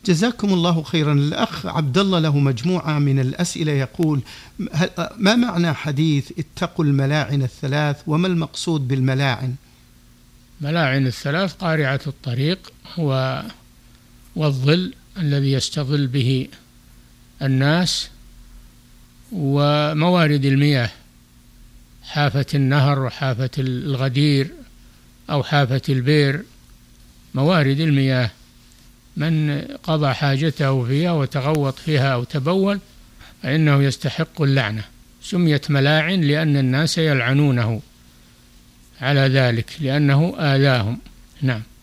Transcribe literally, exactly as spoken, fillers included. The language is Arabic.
جزاكم الله خيرا. الأخ عبد الله له مجموعة من الأسئلة، يقول: ما معنى حديث اتقوا الملاعن الثلاث، وما المقصود بالملاعن؟ ملاعن الثلاث: قارعة الطريق والظل الذي يستظل به الناس، وموارد المياه، حافة النهر وحافة الغدير أو حافة البئر، موارد المياه. من قضى حاجته فيها وتغوط فيها أو تبول فإنه يستحق اللعنة. سميت ملاعن لأن الناس يلعنونه على ذلك، لأنه آذاهم. نعم.